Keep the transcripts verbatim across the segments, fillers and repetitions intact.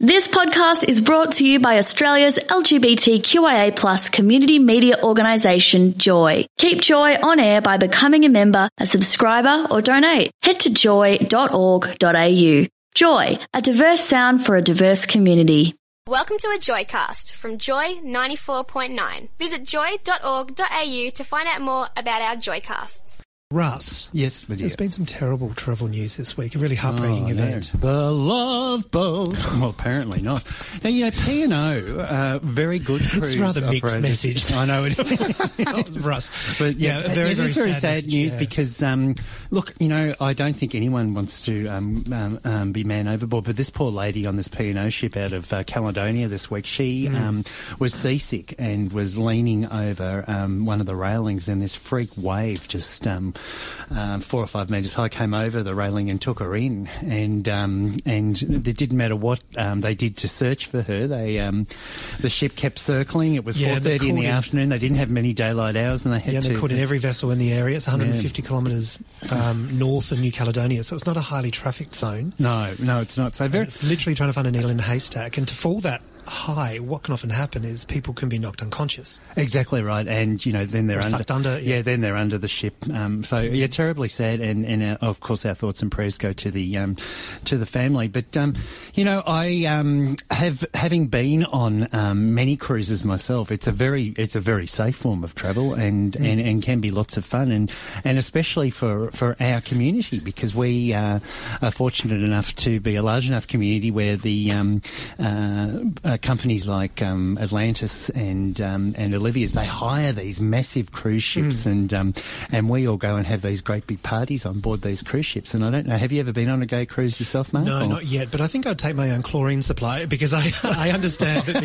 This podcast is brought to you by Australia's L G B T Q I A plus community media organisation, Joy. Keep Joy on air by becoming a member, a subscriber or donate. Head to joy dot org dot a u. Joy, a diverse sound for a diverse community. Welcome to a Joycast from Joy ninety-four point nine. Visit joy dot org dot a u to find out more about our Joycasts. Russ. Yes, my dear. There's been some terrible travel news this week, a really heartbreaking oh, event. No. The Love Boat. Well, apparently not. Now, you know, P and O, uh, very good cruise. It's a rather mixed operators. message. I know it is. Russ. But yeah, yeah, very, it very is very sad, sad message, news yeah. because, um, look, you know, I don't think anyone wants to um, um, um, be man overboard, but this poor lady on this P and O ship out of uh, Caledonia this week, she mm. um, was seasick and was leaning over um, one of the railings, and this freak wave just um, um, four or five metres high came over the railing and took her in, and um, and it didn't matter what um, they did to search for her. They um, the ship kept circling. It was Yeah, four thirty in the in- afternoon. They didn't have many daylight hours, and they had Yeah, to. they caught in every vessel in the area. It's one hundred fifty Yeah. kilometres um, north of New Caledonia, so it's not a highly trafficked zone. No, no, it's not. So very. And it's literally trying to find a needle in a haystack, and to fall that high, what can often happen is people can be knocked unconscious. Exactly right, and you know then they're Or under, sucked under, yeah. yeah, then they're under the ship. Um, so yeah, terribly sad, and, and uh, of course our thoughts and prayers go to the um, to the family. But um, you know, I um, have having been on um, many cruises myself. It's a very it's a very safe form of travel, and, mm. and, and can be lots of fun, and and especially for, for our community, because we uh, are fortunate enough to be a large enough community where the um, uh, uh, companies like um, Atlantis and um, and Olivia's, they hire these massive cruise ships, mm. and um, and we all go and have these great big parties on board these cruise ships. And I don't know, have you ever been on a gay cruise yourself, Mark? No, or? not yet, but I think I'd take my own chlorine supply, because I I understand that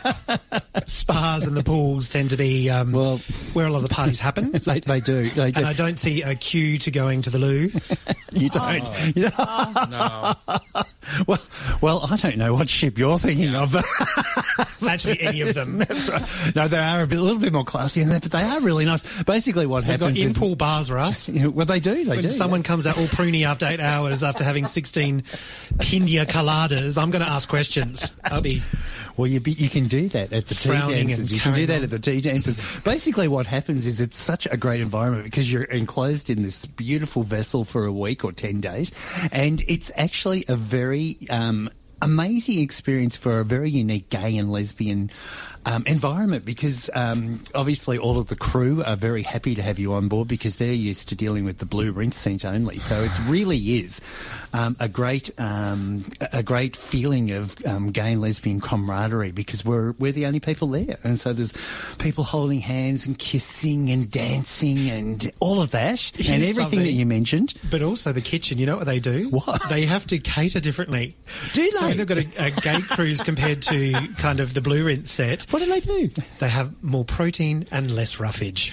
the spas and the pools tend to be um, well, where a lot of the parties happen. they, they do. They do. And I don't see a queue to going to the loo. You don't. Oh. You don't. Oh, no. Well, well, I don't know what ship you're thinking of. Actually, any of them. That's right. No, they are a, bit, a little bit more classy than that, but they are really nice. Basically, what They've got happens is... in-pool bars, Russ. You know, well, they do. They When do. someone yeah. comes out all pruny after eight hours after having sixteen Pindia coladas, I'm going to ask questions. I'll be... Well, you, be, you can do that at the tea Frowning dances. and You can do carrying that on. at the tea dances. Basically, what happens is it's such a great environment because you're enclosed in this beautiful vessel for a week or ten days, and it's actually a very um, amazing experience for a very unique gay and lesbian Um, environment, because um, obviously all of the crew are very happy to have you on board because they're used to dealing with the blue rinse seat only. So it really is um, a great um, a great feeling of um, gay and lesbian camaraderie, because we're we're the only people there, and so there's people holding hands and kissing and dancing and all of that and Here's everything something. that you mentioned. But also the kitchen, you know what they do? What? They have to cater differently. Do So they? they've got a, a gay cruise compared to kind of the blue rinse set. What do they do? They have more protein and less roughage.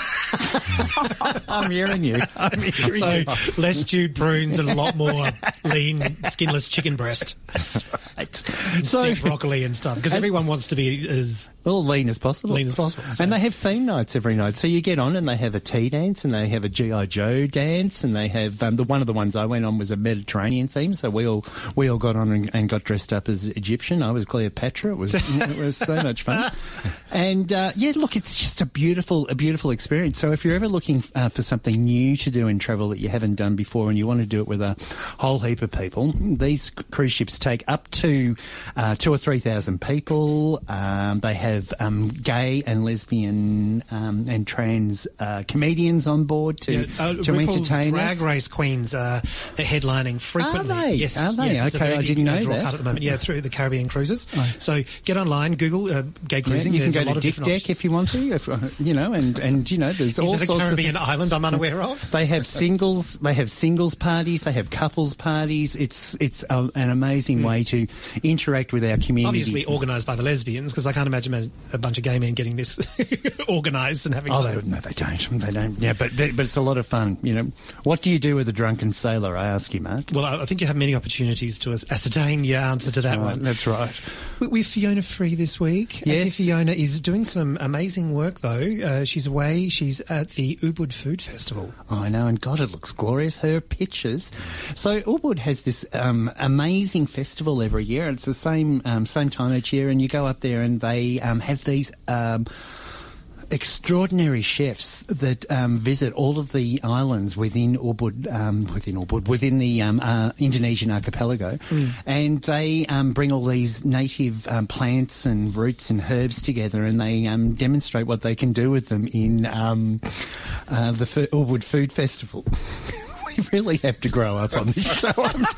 I'm hearing you. I'm hearing So you. less stewed prunes and a lot more lean, skinless chicken breast. Right. And So, steamed broccoli and stuff. Because everyone wants to be as well, lean as possible. lean as possible. So- And they have theme nights every night. So you get on and they have a tea dance and they have a G I Joe dance and they have um, the one of the ones I went on was a Mediterranean theme. So we all we all got on and, and got dressed up as Egyptian. I was Cleopatra. It was it was so much fun. And uh, yeah, look, it's just a beautiful a beautiful experience. So if you're ever looking uh, for something new to do in travel that you haven't done before and you want to do it with a whole heap of people, these cruise ships take up to uh, two or three thousand people. Um, they have um, gay and lesbian um, and trans uh, comedians on board to, Yeah, uh, to RuPaul's entertain Drag us. Race queens are headlining frequently. Are they? Yes, Are they? yes, it's a Okay, very I big, didn't uh, know draw that. card at the moment. Yeah, through the Caribbean cruises. So get online, Google uh, gay Yeah, cruising. you can There's go a lot to of Dick different Deck options. if you want to, if, uh, you know, and, and you know, there's all Is it a sorts of Caribbean island I'm unaware of? They have singles. They have singles parties. They have couples parties. It's it's a, an amazing way to interact with our community. Obviously organised by the lesbians, because I can't imagine a, a bunch of gay men getting this organised and having. Oh, some- they, no, they don't. They don't. Yeah, but but it's a lot of fun. You know, what do you do with a drunken sailor? I ask you, Mark. Well, I I think you have many opportunities to as- ascertain your answer to that Right, one. that's right. With Fiona Free this week. Yes. Auntie Fiona is doing some amazing work, though. Uh, she's away. She's at the Ubud Food Festival. Oh, I know, and God, it looks glorious, her pictures. So Ubud has this um, amazing festival every year. It's the same um, same time each year, and you go up there and they um, have these... Um, extraordinary chefs that um, visit all of the islands within Ubud, um, within Ubud, within the um, uh, Indonesian archipelago, mm. and they um, bring all these native um, plants and roots and herbs together, and they um, demonstrate what they can do with them in um, uh, the F- Ubud Food Festival. We really have to grow up on this show.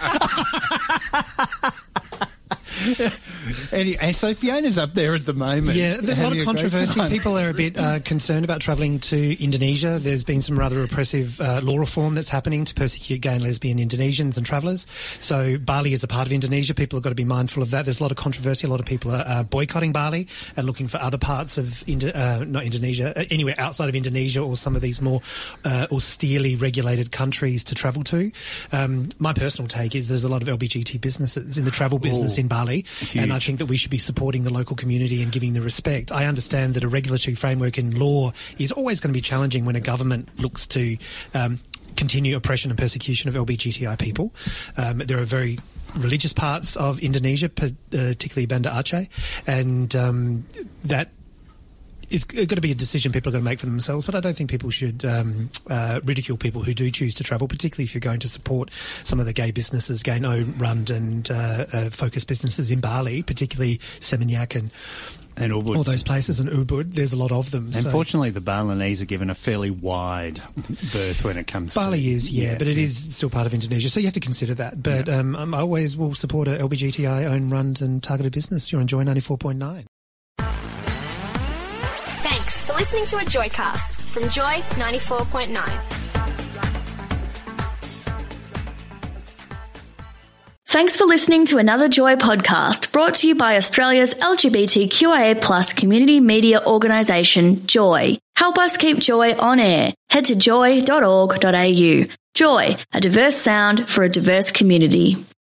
Anyway, and so Fiona's up there at the moment. Yeah, there's a lot of controversy. People are a bit uh, concerned about travelling to Indonesia. There's been some rather oppressive uh, law reform that's happening to persecute gay and lesbian Indonesians and travellers. So Bali is a part of Indonesia. People have got to be mindful of that. There's a lot of controversy. A lot of people are uh, boycotting Bali and looking for other parts of, Indo- uh, not Indonesia, uh, anywhere outside of Indonesia or some of these more uh, austerely regulated countries to travel to. Um, my personal take is there's a lot of L G B T businesses in the travel business Ooh. in Bali. Huge. And I think that we should be supporting the local community and giving the respect. I understand that a regulatory framework in law is always going to be challenging when a government looks to um, continue oppression and persecution of L G B T I people. Um, there are very religious parts of Indonesia, particularly Banda Aceh, and um, that it's got to be a decision people are going to make for themselves, but I don't think people should um, uh, ridicule people who do choose to travel, particularly if you're going to support some of the gay businesses, gay-owned and uh, uh, focused businesses in Bali, particularly Seminyak and And Ubud. All those places, and Ubud, there's a lot of them. Unfortunately, so. the Balinese are given a fairly wide berth when it comes Bali to... Bali is, yeah, yeah, but it is still part of Indonesia, so you have to consider that. But yeah. um, I always will support a L G B T I-owned, run and targeted business. You're on Joy ninety-four point nine. Thanks for listening to a Joycast from Joy ninety-four point nine. Thanks for listening to another Joy podcast brought to you by Australia's L G B T Q I A plus community media organisation, Joy. Help us keep Joy on air. Head to joy dot org dot a u. Joy, a diverse sound for a diverse community.